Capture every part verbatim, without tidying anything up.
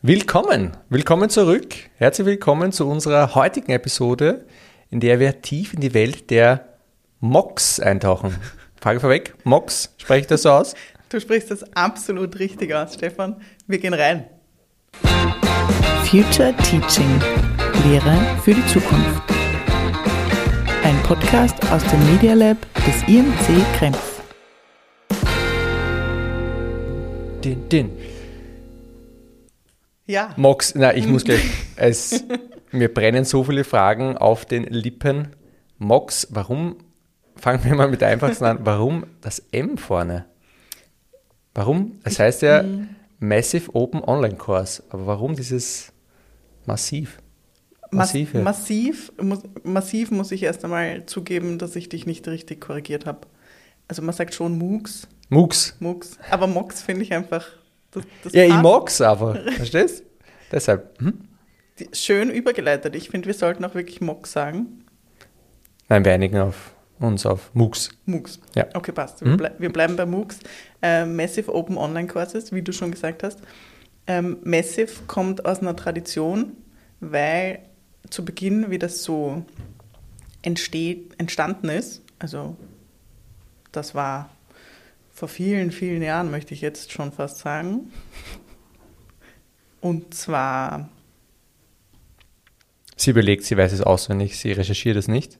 Willkommen, willkommen zurück. Herzlich willkommen zu unserer heutigen Episode, in der wir tief in die Welt der M O Cs eintauchen. Frage vorweg, M O Cs, spreche ich das so aus? Du sprichst das absolut richtig aus, Stefan. Wir gehen rein. Future Teaching. Lehre für die Zukunft. Ein Podcast aus dem Media Lab des I M C Krems. Din, din. Ja. M O Cs, na, ich muss gleich, es, mir brennen so viele Fragen auf den Lippen. M O Cs, warum, fangen wir mal mit der einfachsten an, warum das M vorne? Warum? Es heißt ja Massive Open Online Course, aber warum dieses Massiv? Massiv, ja. massiv, muss, massiv muss ich erst einmal zugeben, dass ich dich nicht richtig korrigiert habe. Also man sagt schon MOOCs. MOOCs. MOOCs. Aber M O Cs finde ich einfach... Das, das ja, passt. ich mag's aber, verstehst du? Deshalb. Hm? Die, schön übergeleitet. Ich finde, wir sollten auch wirklich M O C sagen. Nein, wir einigen auf uns auf MOOCs. MOOCs. Ja. Okay, passt. Hm? Wir, ble- wir bleiben bei MOOCs. Äh, Massive Open Online Courses, wie du schon gesagt hast. Ähm, Massive kommt aus einer Tradition, weil zu Beginn, wie das so entsteht, entstanden ist, also das war vor vielen, vielen Jahren, möchte ich jetzt schon fast sagen. Und zwar... Sie überlegt, sie weiß es auswendig, sie recherchiert es nicht.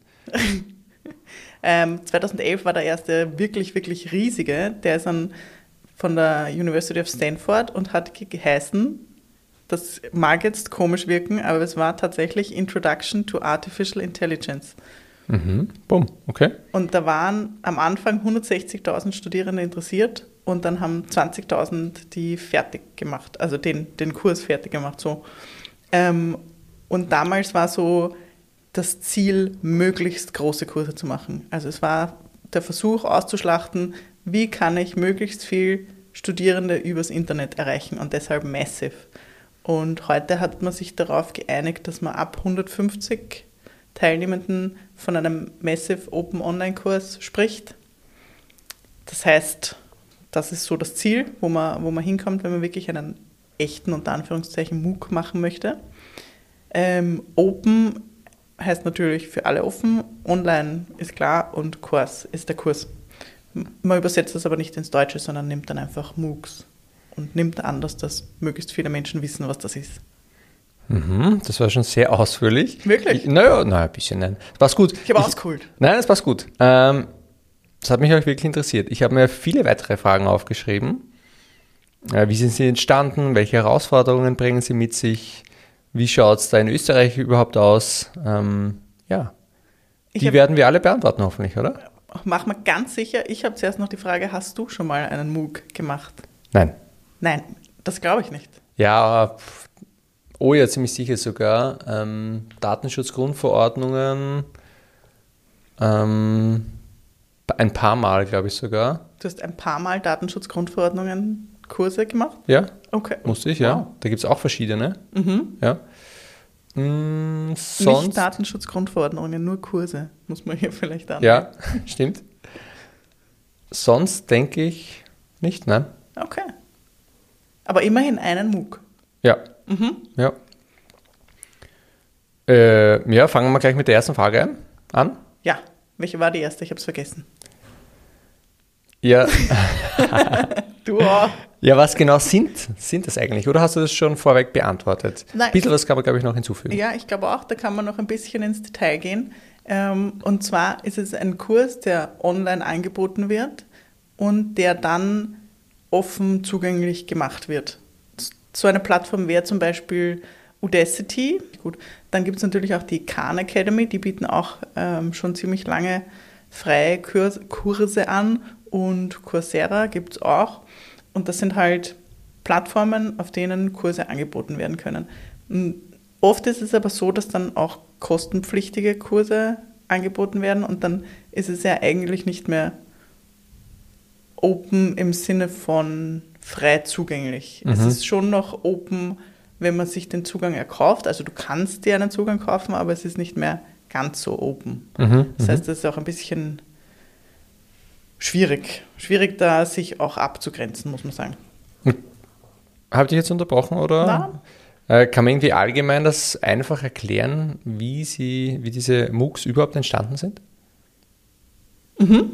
ähm, zweitausendelf war der erste wirklich, wirklich riesige. Der ist dann von der University of Stanford und hat geheißen, das mag jetzt komisch wirken, aber es war tatsächlich Introduction to Artificial Intelligence. Mhm. Bumm, okay. Und da waren am Anfang hundertsechzigtausend Studierende interessiert und dann haben zwanzigtausend die fertig gemacht, also den, den Kurs fertig gemacht. So. Ähm, und damals war so das Ziel, möglichst große Kurse zu machen. Also es war der Versuch auszuschlachten, wie kann ich möglichst viel Studierende übers Internet erreichen und deshalb Massive. Und heute hat man sich darauf geeinigt, dass man ab hundertfünfzig Teilnehmenden von einem Massive Open Online Kurs spricht. Das heißt, das ist so das Ziel, wo man, wo man hinkommt, wenn man wirklich einen echten, unter Anführungszeichen, MOOC machen möchte. Ähm, Open heißt natürlich für alle offen, Online ist klar und Kurs ist der Kurs. Man übersetzt das aber nicht ins Deutsche, sondern nimmt dann einfach MOOCs und nimmt an, dass das möglichst viele Menschen wissen, was das ist. Mhm, das war schon sehr ausführlich. Wirklich? Ich, naja, naja, ein bisschen, nein. Das passt gut. Ich habe ausgeholt. Nein, das passt gut. Ähm, das hat mich auch wirklich interessiert. Ich habe mir viele weitere Fragen aufgeschrieben. Äh, wie sind sie entstanden? Welche Herausforderungen bringen sie mit sich? Wie schaut es da in Österreich überhaupt aus? Ähm, ja, Ich die hab, werden wir alle beantworten hoffentlich, oder? mach mal ganz sicher, ich habe zuerst noch die Frage, hast du schon mal einen MOOC gemacht? Nein. Nein, das glaube ich nicht. Ja, pff, oh ja, ziemlich sicher sogar. Ähm, Datenschutzgrundverordnungen, ähm, ein paar Mal, glaube ich sogar. Du hast ein paar Mal Datenschutzgrundverordnungen Kurse gemacht? Ja, Okay. musste ich, ja. Wow. Da gibt es auch verschiedene. Mhm. Ja. Mm, sonst, Nicht Datenschutzgrundverordnungen, nur Kurse, muss man hier vielleicht an. ja, stimmt. Sonst denke ich nicht, nein. Okay. Aber immerhin einen MOOC. Ja, Mhm. ja. Äh, ja, fangen wir gleich mit der ersten Frage an. Ja, welche war die erste? Ich habe es vergessen. Ja, Du auch. ja, was genau sind, sind das eigentlich? Oder hast du das schon vorweg beantwortet? Nein. Ein bisschen was kann man, glaube ich, noch hinzufügen. Ja, ich glaube auch, da kann man noch ein bisschen ins Detail gehen. Ähm, und zwar ist es ein Kurs, der online angeboten wird und der dann offen zugänglich gemacht wird. So eine Plattform wäre zum Beispiel Udacity. Gut, dann gibt es natürlich auch die Khan Academy, die bieten auch ähm, schon ziemlich lange freie Kurs, Kurse an und Coursera gibt es auch. Und das sind halt Plattformen, auf denen Kurse angeboten werden können. Oft ist es aber so, dass dann auch kostenpflichtige Kurse angeboten werden und dann ist es ja eigentlich nicht mehr open im Sinne von frei zugänglich. Mhm. Es ist schon noch open, wenn man sich den Zugang erkauft. Also du kannst dir einen Zugang kaufen, aber es ist nicht mehr ganz so open. Mhm. Das heißt, es ist auch ein bisschen schwierig. Schwierig, da sich auch abzugrenzen, muss man sagen. Habe ich dich jetzt unterbrochen, oder? Nein. Äh, kann man irgendwie allgemein das einfach erklären, wie, sie, wie diese MOOCs überhaupt entstanden sind? Mhm.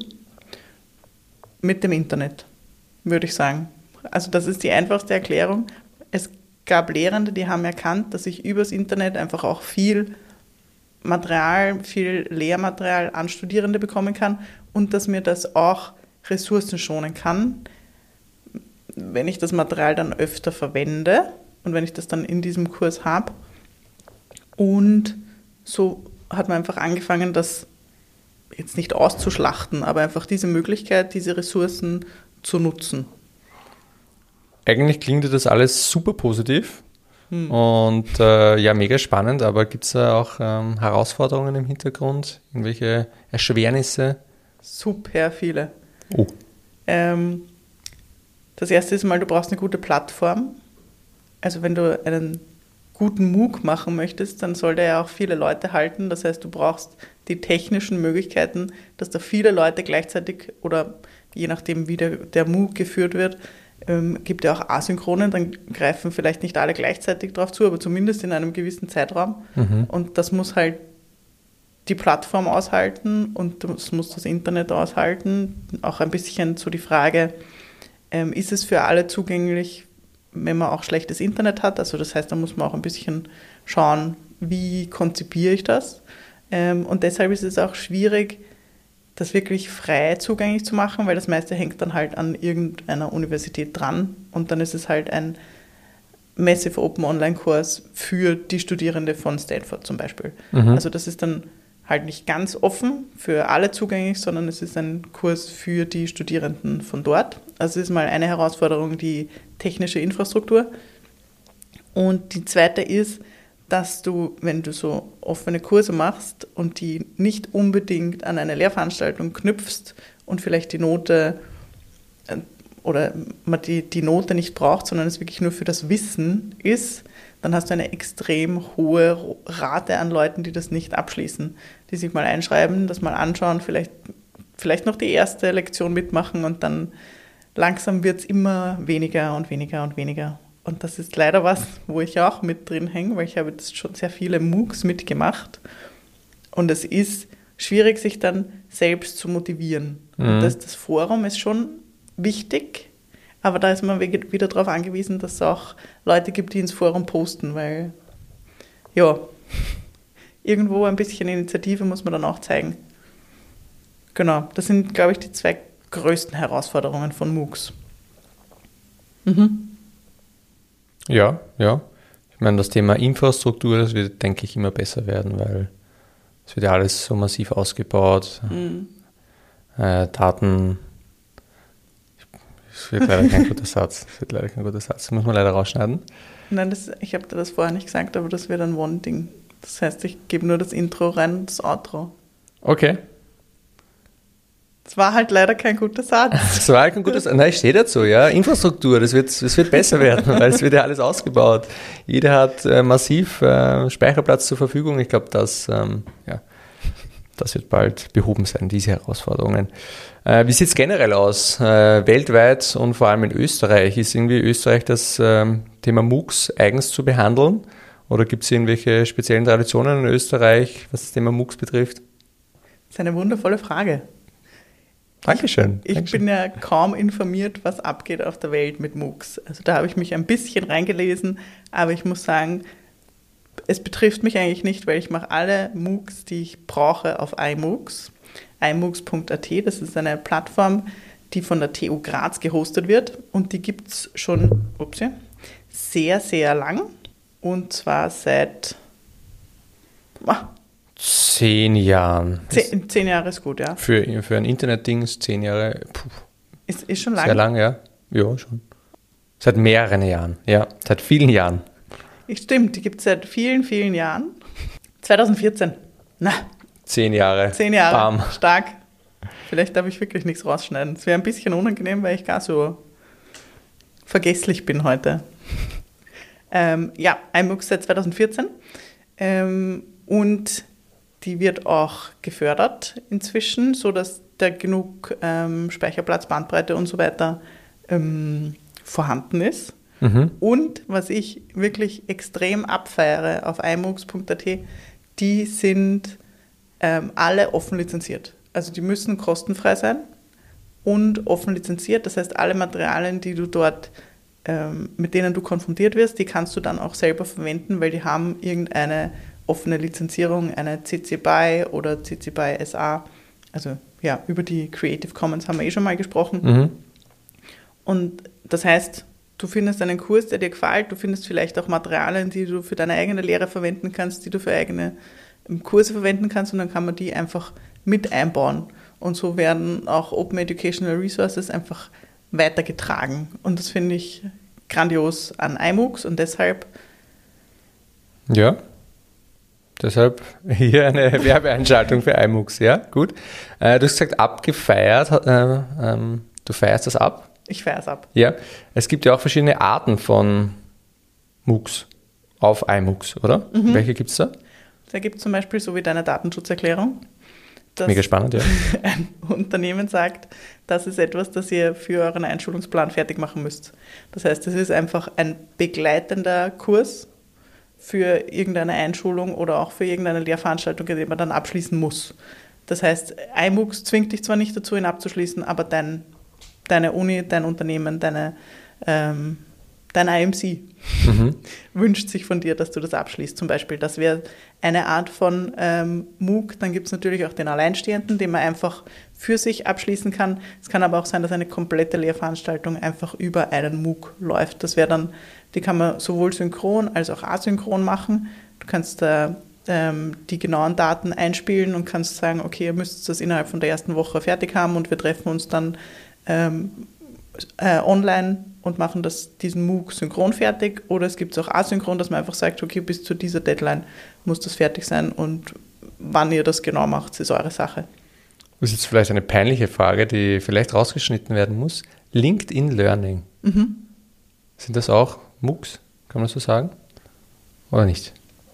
Mit dem Internet, würde ich sagen. Also das ist die einfachste Erklärung. Es gab Lehrende, die haben erkannt, dass ich übers Internet einfach auch viel Material, viel Lehrmaterial an Studierende bekommen kann und dass mir das auch Ressourcen schonen kann, wenn ich das Material dann öfter verwende und wenn ich das dann in diesem Kurs habe. Und so hat man einfach angefangen, das jetzt nicht auszuschlachten, aber einfach diese Möglichkeit, diese Ressourcen zu nutzen. Eigentlich klingt das alles super positiv hm. und äh, ja, mega spannend, aber gibt es da auch ähm, Herausforderungen im Hintergrund? Irgendwelche Erschwernisse? Super viele. Oh. Ähm, das erste ist mal, du brauchst eine gute Plattform. Also wenn du einen guten MOOC machen möchtest, dann soll der ja auch viele Leute halten. Das heißt, du brauchst die technischen Möglichkeiten, dass da viele Leute gleichzeitig oder je nachdem, wie der, der MOOC geführt wird, ähm, gibt ja auch Asynchronen, dann greifen vielleicht nicht alle gleichzeitig drauf zu, aber zumindest in einem gewissen Zeitraum. Mhm. Und das muss halt die Plattform aushalten und das muss das Internet aushalten. Auch ein bisschen so die Frage, ähm, ist es für alle zugänglich, wenn man auch schlechtes Internet hat? Also das heißt, da muss man auch ein bisschen schauen, wie konzipiere ich das? Ähm, und deshalb ist es auch schwierig, das wirklich frei zugänglich zu machen, weil das meiste hängt dann halt an irgendeiner Universität dran und dann ist es halt ein Massive Open Online-Kurs für die Studierende von Stanford zum Beispiel. Mhm. Also das ist dann halt nicht ganz offen für alle zugänglich, sondern es ist ein Kurs für die Studierenden von dort. Also es ist mal eine Herausforderung, die technische Infrastruktur. Und die zweite ist, dass du, wenn du so offene Kurse machst und die nicht unbedingt an eine Lehrveranstaltung knüpfst und vielleicht die Note oder man die, die Note nicht braucht, sondern es wirklich nur für das Wissen ist, dann hast du eine extrem hohe Rate an Leuten, die das nicht abschließen, die sich mal einschreiben, das mal anschauen, vielleicht, vielleicht noch die erste Lektion mitmachen und dann langsam wird es immer weniger und weniger und weniger. Und das ist leider was, wo ich auch mit drin hänge, weil ich habe jetzt schon sehr viele MOOCs mitgemacht. Und es ist schwierig, sich dann selbst zu motivieren. Mhm. Und das, das Forum ist schon wichtig, aber da ist man wieder darauf angewiesen, dass es auch Leute gibt, die ins Forum posten, weil ja, irgendwo ein bisschen Initiative muss man dann auch zeigen. Genau, das sind, glaube ich, die zwei größten Herausforderungen von MOOCs. Mhm. Ja, ja. Ich meine, das Thema Infrastruktur, das wird, denke ich, immer besser werden, weil es wird ja alles so massiv ausgebaut. Mhm. Äh, Daten, das wird leider kein guter Satz. Das wird leider kein guter Satz. Das muss man leider rausschneiden. Nein, das, ich habe dir das vorher nicht gesagt, aber das wird ein One-Ding. Das heißt, ich gebe nur das Intro rein und das Outro. Okay. Das war halt leider kein guter Satz. Das war halt kein guter Satz. Nein, ich stehe dazu, ja. Infrastruktur, das wird, das wird besser werden, weil es wird ja alles ausgebaut. Jeder hat äh, massiv äh, Speicherplatz zur Verfügung. Ich glaube, das, ähm, ja, das wird bald behoben sein, diese Herausforderungen. Äh, wie sieht es generell aus? Äh, weltweit und vor allem in Österreich? Ist irgendwie Österreich das ähm, Thema MOOCs eigens zu behandeln? Oder gibt es irgendwelche speziellen Traditionen in Österreich, was das Thema MOOCs betrifft? Das ist eine wundervolle Frage. Dankeschön. Ich, ich Dankeschön. bin ja kaum informiert, was abgeht auf der Welt mit MOOCs. Also da habe ich mich ein bisschen reingelesen, aber ich muss sagen, es betrifft mich eigentlich nicht, weil ich mache alle MOOCs, die ich brauche, auf iMOOCs. iMOOCs Punkt a t, das ist eine Plattform, die von der T U Graz gehostet wird und die gibt es schon upsie, sehr, sehr lang und zwar seit... Ah, Zehn Jahren. Zehn, zehn Jahre ist gut, ja. Für, für ein Internetding ist zehn Jahre, puh, ist, ist schon lang. Sehr lang, ja. Ja, schon. Seit mehreren Jahren, ja. Seit vielen Jahren. Stimmt, die gibt es seit vielen, vielen Jahren. zwanzig vierzehn. Na. Zehn Jahre. Zehn Jahre. Bam. Stark. Vielleicht darf ich wirklich nichts rausschneiden. Es wäre ein bisschen unangenehm, weil ich gar so vergesslich bin heute. ähm, ja, iMOOCs seit zwanzig vierzehn. Ähm, und die wird auch gefördert inzwischen, sodass da genug ähm, Speicherplatz, Bandbreite und so weiter ähm, vorhanden ist. Mhm. Und was ich wirklich extrem abfeiere auf i M O O C punkt a t, die sind ähm, alle offen lizenziert. Also die müssen kostenfrei sein und offen lizenziert. Das heißt, alle Materialien, die du dort, ähm, mit denen du konfrontiert wirst, die kannst du dann auch selber verwenden, weil die haben irgendeine offene Lizenzierung, eine C C B Y oder C C B Y S A. Also ja, über die Creative Commons haben wir eh schon mal gesprochen. Mhm. Und das heißt, du findest einen Kurs, der dir gefällt, du findest vielleicht auch Materialien, die du für deine eigene Lehre verwenden kannst, die du für eigene Kurse verwenden kannst, und dann kann man die einfach mit einbauen. Und so werden auch Open Educational Resources einfach weitergetragen. Und das finde ich grandios an i M O O C, und deshalb... Ja, deshalb hier eine Werbeeinschaltung für i M O O C. Ja, gut. Äh, du hast gesagt, abgefeiert. Äh, ähm, du feierst das ab? Ich feiere es ab. Ja, es gibt ja auch verschiedene Arten von MOOCs auf i M O O C, oder? Mhm. Welche gibt es da? Da gibt es zum Beispiel so wie deine Datenschutzerklärung, dass Mega spannend, ja. ein Unternehmen sagt, das ist etwas, das ihr für euren Einschulungsplan fertig machen müsst. Das heißt, es ist einfach ein begleitender Kurs für irgendeine Einschulung oder auch für irgendeine Lehrveranstaltung, die man dann abschließen muss. Das heißt, i M O O C zwingt dich zwar nicht dazu, ihn abzuschließen, aber dein, deine Uni, dein Unternehmen, deine, ähm, dein I M C Mhm. wünscht sich von dir, dass du das abschließt. Zum Beispiel, das wäre eine Art von ähm, MOOC. Dann gibt es natürlich auch den Alleinstehenden, den man einfach für sich abschließen kann. Es kann aber auch sein, dass eine komplette Lehrveranstaltung einfach über einen MOOC läuft. Das wäre dann, die kann man sowohl synchron als auch asynchron machen. Du kannst da ähm, die genauen Daten einspielen und kannst sagen, okay, ihr müsst das innerhalb von der ersten Woche fertig haben und wir treffen uns dann ähm, äh, online und machen das, diesen MOOC synchron fertig, oder es gibt es auch asynchron, dass man einfach sagt, okay, bis zu dieser Deadline muss das fertig sein, und wann ihr das genau macht, ist eure Sache. Das ist jetzt vielleicht eine peinliche Frage, die vielleicht rausgeschnitten werden muss. LinkedIn Learning. Mhm. Sind das auch MOOCs? Kann man so sagen? Oder nicht?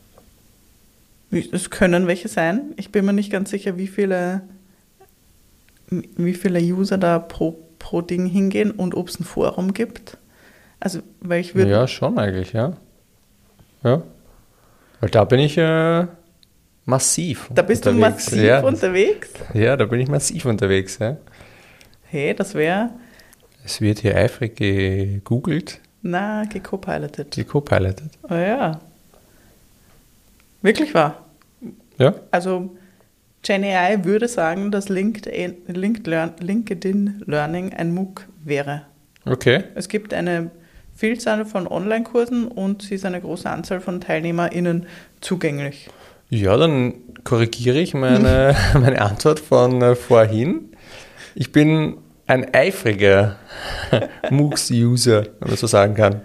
Es können welche sein. Ich bin mir nicht ganz sicher, wie viele, wie viele User da pro pro Ding hingehen und ob es ein Forum gibt. Also, weil ich würde... Ja, schon eigentlich, ja. Ja. Weil da bin ich äh, massiv Da bist unterwegs. du massiv ja. unterwegs? Ja, da bin ich massiv unterwegs. Ja. Hey, das wäre... Es wird hier eifrig gegoogelt, Na, gecopilotet. gecopilotet. Oh ja. Wirklich wahr. Ja. Also GenAI würde sagen, dass LinkedIn, LinkedIn Learning ein MOOC wäre. Okay. Es gibt eine Vielzahl von Online-Kursen und sie ist eine große Anzahl von TeilnehmerInnen zugänglich. Ja, dann korrigiere ich meine, meine Antwort von äh, vorhin. Ich bin ein eifriger MOOCs-User, wenn man so sagen kann.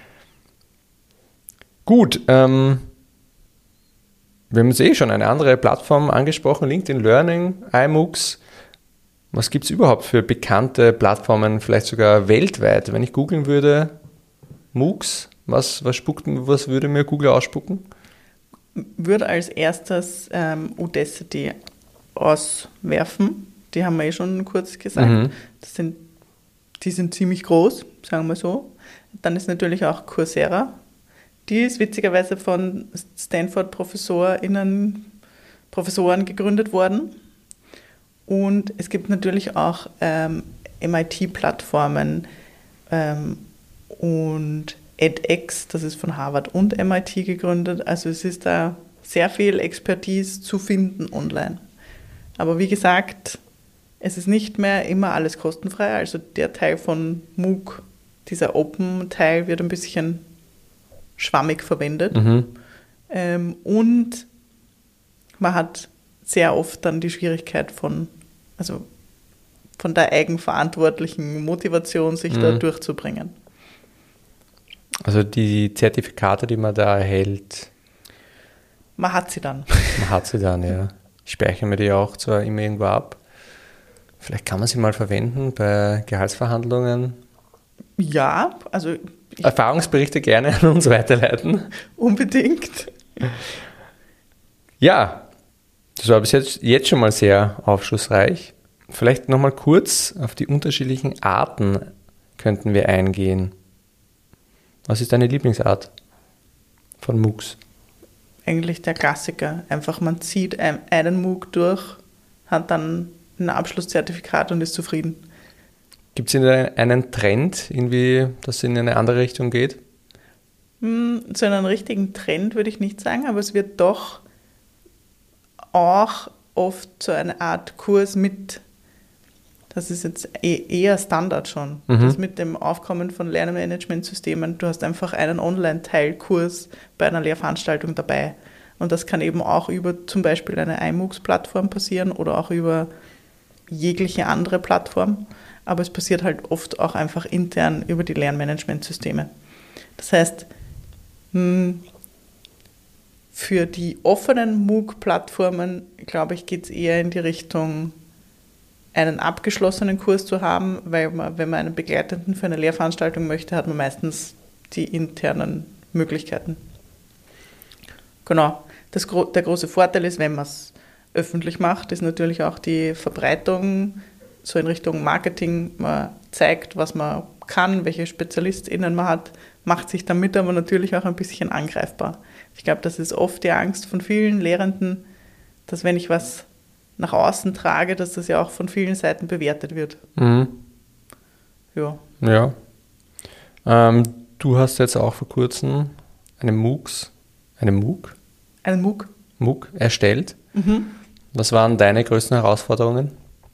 Gut, ähm, wir haben jetzt eh schon eine andere Plattform angesprochen, LinkedIn Learning, i M O O C. Was gibt es überhaupt für bekannte Plattformen, vielleicht sogar weltweit? Wenn ich googeln würde, MOOCs, was, was, spuckt, was würde mir Google ausspucken? Würde als erstes ähm, Udacity auswerfen. Die haben wir eh schon kurz gesagt. Mhm. Das sind, die sind ziemlich groß, sagen wir so. Dann ist natürlich auch Coursera. Die ist witzigerweise von Stanford-ProfessorInnen, Professoren gegründet worden. Und es gibt natürlich auch ähm, M I T-Plattformen ähm, und edX, das ist von Harvard und M I T gegründet. Also es ist da sehr viel Expertise zu finden online. Aber wie gesagt, es ist nicht mehr immer alles kostenfrei. Also der Teil von MOOC, dieser Open-Teil, wird ein bisschen schwammig verwendet. Mhm. Ähm, und man hat sehr oft dann die Schwierigkeit von, also von der eigenverantwortlichen Motivation, sich mhm. da durchzubringen. Also die Zertifikate, die man da erhält. Man hat sie dann. Man hat sie dann, ja. Ich speichere mir die auch zwar immer irgendwo ab. Vielleicht kann man sie mal verwenden bei Gehaltsverhandlungen. Ja, also... Erfahrungsberichte gerne an uns weiterleiten. Unbedingt. Ja, das war bis jetzt, jetzt schon mal sehr aufschlussreich. Vielleicht nochmal kurz auf die unterschiedlichen Arten könnten wir eingehen. Was ist deine Lieblingsart von MOOCs? Eigentlich der Klassiker. Einfach man zieht einen MOOC durch, hat dann ein Abschlusszertifikat und ist zufrieden. Gibt es einen Trend, irgendwie, dass in eine andere Richtung geht? Hm, zu einem richtigen Trend würde ich nicht sagen, aber es wird doch auch oft so eine Art Kurs mit, das ist jetzt eher Standard schon, mhm. das mit dem Aufkommen von Lernmanagementsystemen, du hast einfach einen Online-Teilkurs bei einer Lehrveranstaltung dabei. Und das kann eben auch über zum Beispiel eine iMOOCs-Plattform passieren oder auch über jegliche andere Plattform. Aber es passiert halt oft auch einfach intern über die Lernmanagementsysteme. Das heißt, für die offenen MOOC-Plattformen, glaube ich, geht es eher in die Richtung, einen abgeschlossenen Kurs zu haben, weil man, wenn man einen Begleitenden für eine Lehrveranstaltung möchte, hat man meistens die internen Möglichkeiten. Genau. Das, der große Vorteil ist, wenn man es öffentlich macht, ist natürlich auch die Verbreitung so in Richtung Marketing. Man zeigt, was man kann, welche SpezialistInnen man hat, macht sich damit aber natürlich auch ein bisschen angreifbar. Ich glaube, das ist oft die Angst von vielen Lehrenden, dass wenn ich was nach außen trage, dass das ja auch von vielen Seiten bewertet wird. Mhm. Ja. Ja. Ähm, du hast jetzt auch vor kurzem eine MOOCs, eine MOOC? Einen MOOC. MOOC erstellt. Mhm. Was waren deine größten Herausforderungen?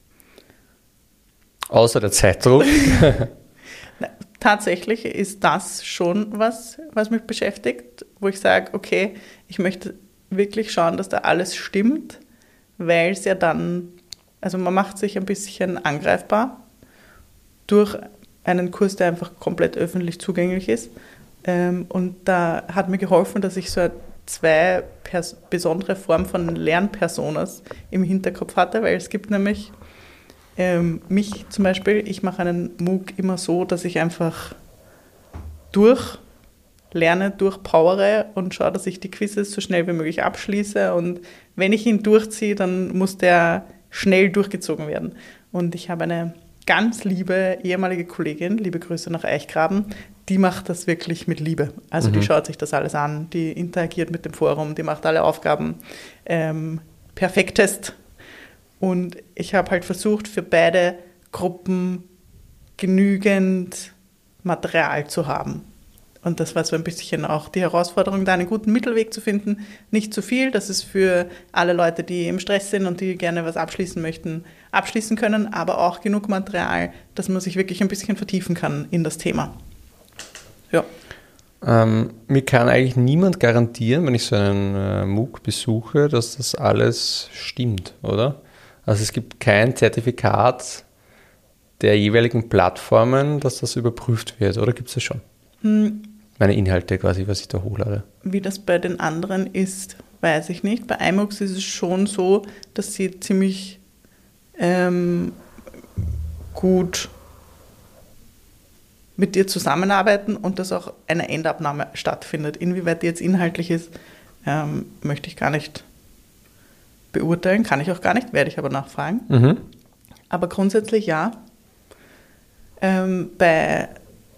Außer der Zeitdruck. Tatsächlich ist das schon was, was mich beschäftigt, wo ich sage, okay, ich möchte wirklich schauen, dass da alles stimmt, weil es ja dann, also man macht sich ein bisschen angreifbar durch einen Kurs, der einfach komplett öffentlich zugänglich ist. Und da hat mir geholfen, dass ich so zwei pers- besondere Formen von Lernpersonas im Hinterkopf hatte, weil es gibt nämlich ähm, mich zum Beispiel, ich mache einen MOOC immer so, dass ich einfach durchlerne, durchpowere und schaue, dass ich die Quizzes so schnell wie möglich abschließe, und wenn ich ihn durchziehe, dann muss der schnell durchgezogen werden. Und ich habe eine ganz liebe ehemalige Kollegin, liebe Grüße nach Eichgraben, die macht das wirklich mit Liebe. Also mhm. die schaut sich das alles an, die interagiert mit dem Forum, die macht alle Aufgaben ähm, perfektest. Und ich habe halt versucht, für beide Gruppen genügend Material zu haben. Und das war so ein bisschen auch die Herausforderung, da einen guten Mittelweg zu finden. Nicht zu viel, dass es für alle Leute, die im Stress sind und die gerne was abschließen möchten, abschließen können, aber auch genug Material, dass man sich wirklich ein bisschen vertiefen kann in das Thema. Ja. Ähm, mir kann eigentlich niemand garantieren, wenn ich so einen äh, MOOC besuche, dass das alles stimmt, oder? Also es gibt kein Zertifikat der jeweiligen Plattformen, dass das überprüft wird, oder gibt es das schon? Hm. Meine Inhalte quasi, was ich da hochlade. Wie das bei den anderen ist, weiß ich nicht. Bei iMOOCs ist es schon so, dass sie ziemlich ähm, gut mit dir zusammenarbeiten und dass auch eine Endabnahme stattfindet. Inwieweit die jetzt inhaltlich ist, ähm, möchte ich gar nicht beurteilen, kann ich auch gar nicht, werde ich aber nachfragen. Mhm. Aber grundsätzlich ja. Ähm, bei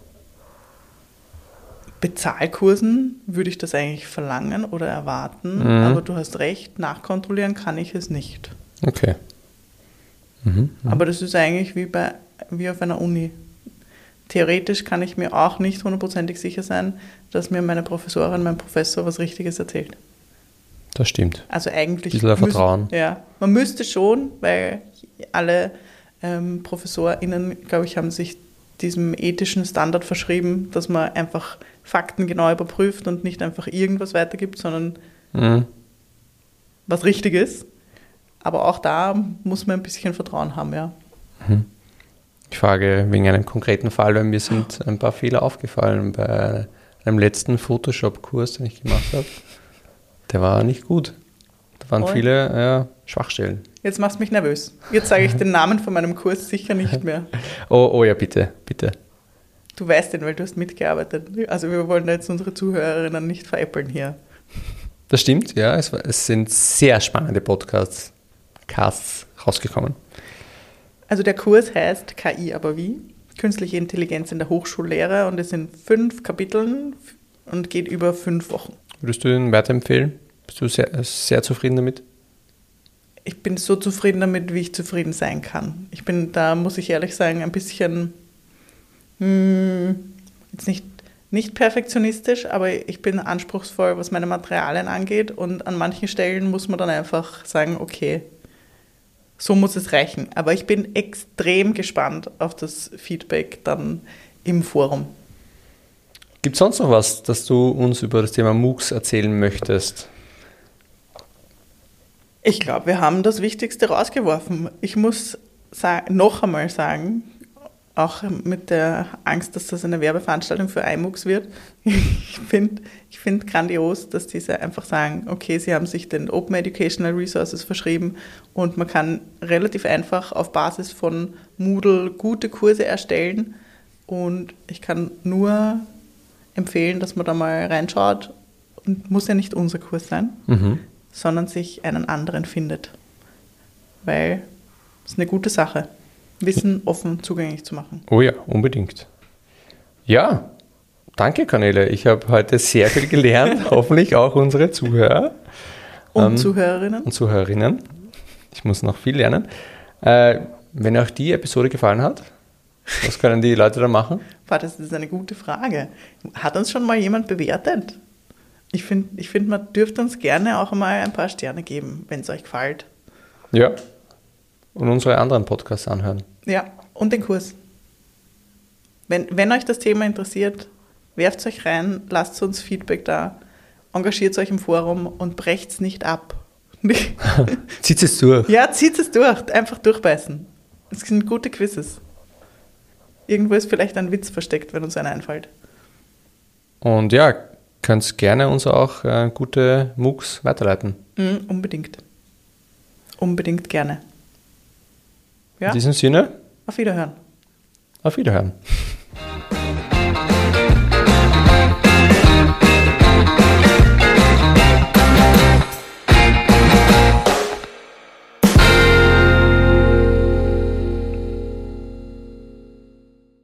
Bezahlkursen würde ich das eigentlich verlangen oder erwarten, mhm. aber du hast recht, nachkontrollieren kann ich es nicht. Okay. Mhm. Mhm. Aber das ist eigentlich wie, bei, wie auf einer Uni. Theoretisch kann ich mir auch nicht hundertprozentig sicher sein, dass mir meine Professorin, mein Professor was Richtiges erzählt. Das stimmt. Also eigentlich... Ein bisschen Vertrauen. Müß, ja, man müsste schon, weil alle ähm, ProfessorInnen, glaube ich, haben sich diesem ethischen Standard verschrieben, dass man einfach Fakten genau überprüft und nicht einfach irgendwas weitergibt, sondern mhm. was Richtiges. Aber auch da muss man ein bisschen Vertrauen haben, ja. Mhm. Ich frage wegen einem konkreten Fall, weil mir sind ein paar Fehler aufgefallen bei einem letzten Photoshop-Kurs, den ich gemacht habe. Der war nicht gut. Da waren oh. viele ja, Schwachstellen. Jetzt machst du mich nervös. Jetzt sage ich den Namen von meinem Kurs sicher nicht mehr. Oh, oh ja, bitte, bitte. Du weißt den, weil du hast mitgearbeitet. Also wir wollen jetzt unsere Zuhörerinnen nicht veräppeln hier. Das stimmt, ja. Es, es sind sehr spannende Podcasts Casts rausgekommen. Also der Kurs heißt K I aber wie? Künstliche Intelligenz in der Hochschullehre und es sind fünf Kapiteln und geht über fünf Wochen. Würdest du ihn weiterempfehlen? Bist du sehr, sehr zufrieden damit? Ich bin so zufrieden damit, wie ich zufrieden sein kann. Ich bin da, muss ich ehrlich sagen, ein bisschen mh, jetzt nicht, nicht perfektionistisch, aber ich bin anspruchsvoll, was meine Materialien angeht und an manchen Stellen muss man dann einfach sagen, okay, so muss es reichen. Aber ich bin extrem gespannt auf das Feedback dann im Forum. Gibt es sonst noch was, das du uns über das Thema MOOCs erzählen möchtest? Ich glaube, wir haben das Wichtigste rausgeworfen. Ich muss sa- noch einmal sagen, auch mit der Angst, dass das eine Werbeveranstaltung für iMOOCs wird, ich finde ich find grandios, dass diese einfach sagen, okay, sie haben sich den Open Educational Resources verschrieben und man kann relativ einfach auf Basis von Moodle gute Kurse erstellen und ich kann nur empfehlen, dass man da mal reinschaut und muss ja nicht unser Kurs sein. Mhm. sondern sich einen anderen findet. Weil es ist eine gute Sache, Wissen offen zugänglich zu machen. Oh ja, unbedingt. Ja, danke Cornelia. Ich habe heute sehr viel gelernt, hoffentlich auch unsere Zuhörer. Und ähm, Zuhörerinnen. Und Zuhörerinnen. Ich muss noch viel lernen. Äh, wenn euch die Episode gefallen hat, was können die Leute da machen? Boah, das ist eine gute Frage. Hat uns schon mal jemand bewertet? Ich finde, ich find, man dürfte uns gerne auch mal ein paar Sterne geben, wenn es euch gefällt. Ja. Und unsere anderen Podcasts anhören. Ja, und den Kurs. Wenn, wenn euch das Thema interessiert, werft euch rein, lasst uns Feedback da, engagiert euch im Forum und brecht es nicht ab. Zieht es durch. Ja, zieht es durch. Einfach durchbeißen. Es sind gute Quizzes. Irgendwo ist vielleicht ein Witz versteckt, wenn uns einer einfällt. Und ja, könnt gerne uns auch äh, gute MOOCs weiterleiten. Mm, unbedingt. Unbedingt gerne. Ja, In diesem Sinne, auf Wiederhören. auf Wiederhören.